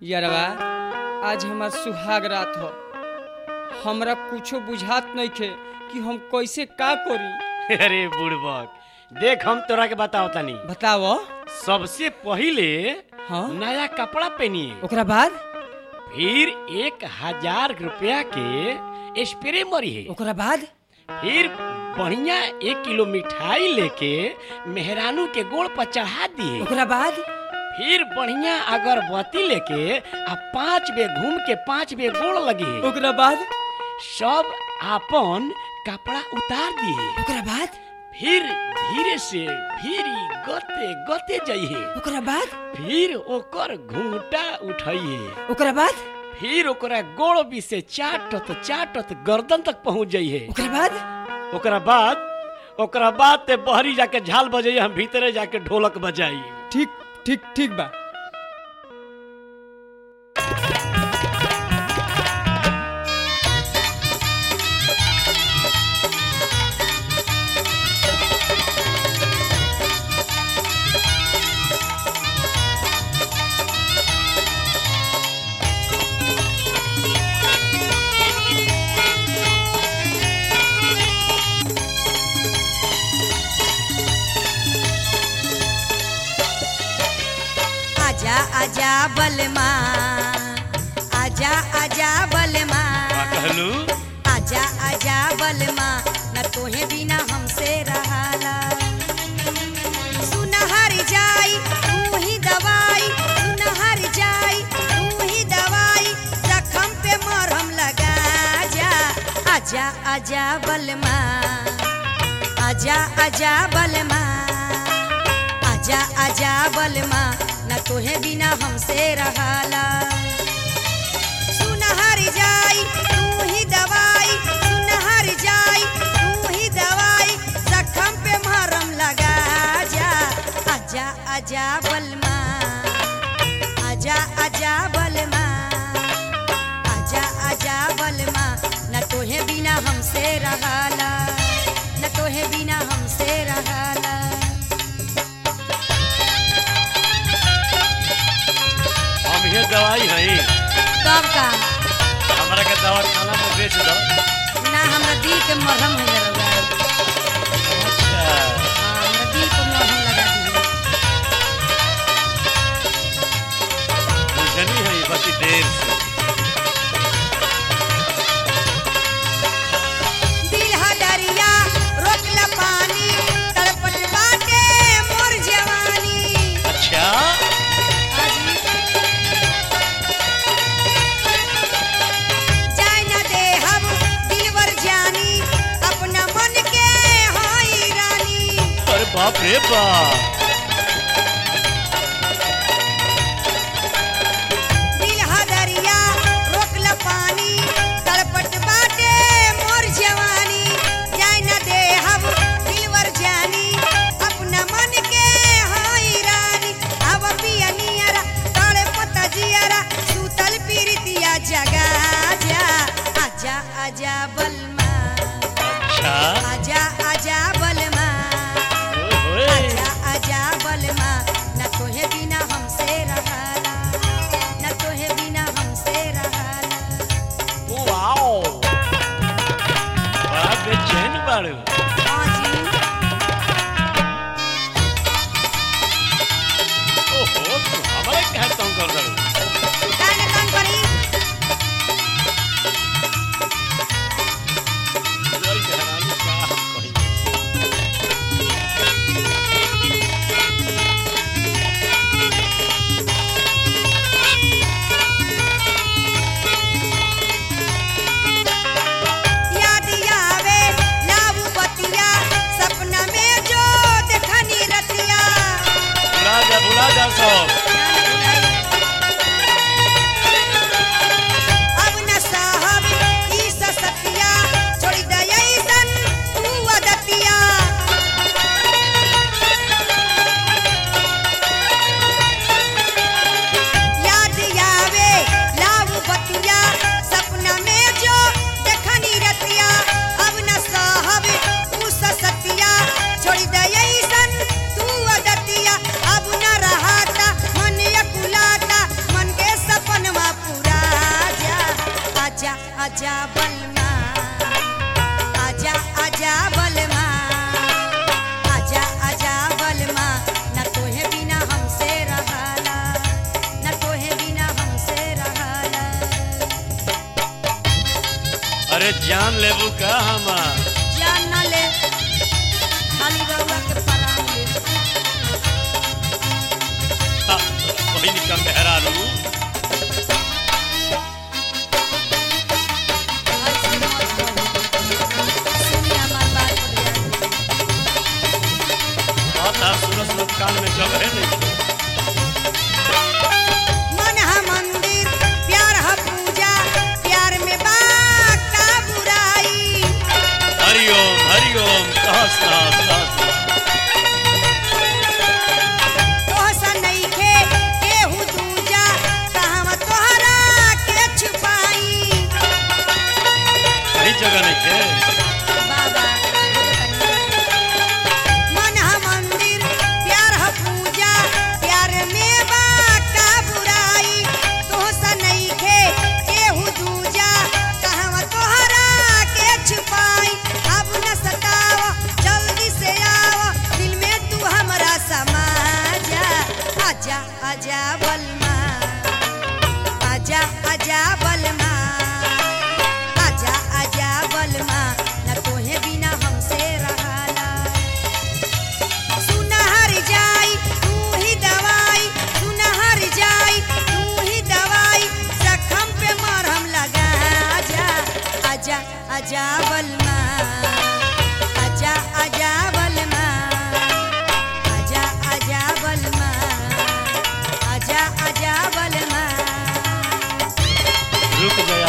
यारवा आज हमार सुहाग रात हो। हमरा कुछो बुझात नहीं खे कि हम कैसे का करी। अरे बुड़बक देख हम तोरा के बताओ तनी। बताओ। सबसे पहले हाँ? नया कपड़ा पहनिए, ओकरा बाद फिर 1000 रुपया के स्प्रे मरी है, ओकरा बाद फिर बढ़िया 1 किलो मिठाई लेके मेहरानू के गोड़ पर चढ़ा दिए, ओकरा बाद फिर बढ़िया अगरबत्ती लेके आ 5 बे घूम के 5 बे गोड़ लगी, ओकरा बाद सब आपन कपड़ा उतार दिए, ओकरा बाद फिर धीरे से फिर गते गते जाइए, ओकरा बाद फिर ओकर घूंटा उठाइए, ओकरा बाद फिर ओकरा गोड़ भी से चाटत गर्दन तक पहुंच जाइए, ओकरा बाद ते बहरी जाके झाल बजाइए, हम भीतरे जाके ढोलक बजाई। ठीक ठीक ठीक बा। आजा बलमा, आजा आजा बलमा, कहलू आजा आजा बलमा, न तोहे बिना हमसे रहाला। सुनहर जाई तू ही दवाई, सुनहर जाई तू ही दवाई, जख्म पे मरहम लगा जा। आजा आजा बलमा, आजा आजा बलमा, आजा आजा बलमा, न तोहे बिना हमसे रहाला। सुनहर जाई तू ही दवाई, सुनहर जाई तू ही दवाई, जख्म पे मरहम लगा जा। आजा आजा बलमा, आजा आजा बलमा, आजा आजा बलमा, न तोहे बिना हमसे रहाला, न तोहे बिना हमसे रहाला। ये दवाई है तब का हमारा के दवा खाना में बेच दो ना, हमरा दिल के मरहम है लगा। अच्छा हमरा दिल को मरहम लगा दी। बुझनी है बड़ी देर से। दिल हा दरिया रोकला पानी, तड़पत बाटे मोर जवानी। अच्छा बाप रे बाप। दिल हा दरिया रोकला पानी, तड़पट बाटे मोर जवानी, जाय न दे हम दिलवर जानी, अपना मन के हाई रानी। अब पिया नियरा तड़पत जियरा, सूतल पीरितिया जगा जा। आजा आजा बलमा, अच्छा आजा आजा बलमा, आजा आजा बलमा, न तोहे बिना हमसे रहाला, न तोहे बिना हमसे रहाला। वाओ बड़ा बेचैन बाड़ू। हाँ जी। ओहो तू हमारे कहे तंग कर दो काहे न तंग करी? जल के हरानी का कही। याद आवे लाऊ आजा बलमा आजा आजा बलमा आजा आजा बलमा न तोहे बिना हमसे रहाला न तोहे बिना हमसे रहाला अरे जान लेबू का हमार जान न ले खाली रउआ के परान ले बहिनी का मेहरारू ऐसे मत कहो सुनी हमार बात बात सुनो सुनो कान में जगह नहीं मन हा मंदिर प्यार हा पूजा प्यार में बा का बुराई हरिओम कहस कहस तोहसा नइखे केहू दूजा कहवा तोहरा के छुपाई कहीं जगह नहीं है बाबा मन हा मंदिर प्यार हा पूजा प्यार में बा का बुराई तोहसा नइखे केहू दूजा कहवा तोहरा के छुपाई अब न सतावा जल्दी से आवा दिल में तू हमरा समा जा आजा आजा बलमा आजा आजा बलमा आजा आजा बलमा न तोहे बिना हमसे रहाला सुनहर जाई तू ही दवाई सुनहर जाई तू ही दवाई जख्म पे मरहम लगा आजा आजा आजा बलमा आजा आजा बलमा आजा आजा बलमा आजा आजा बलमा रुक जा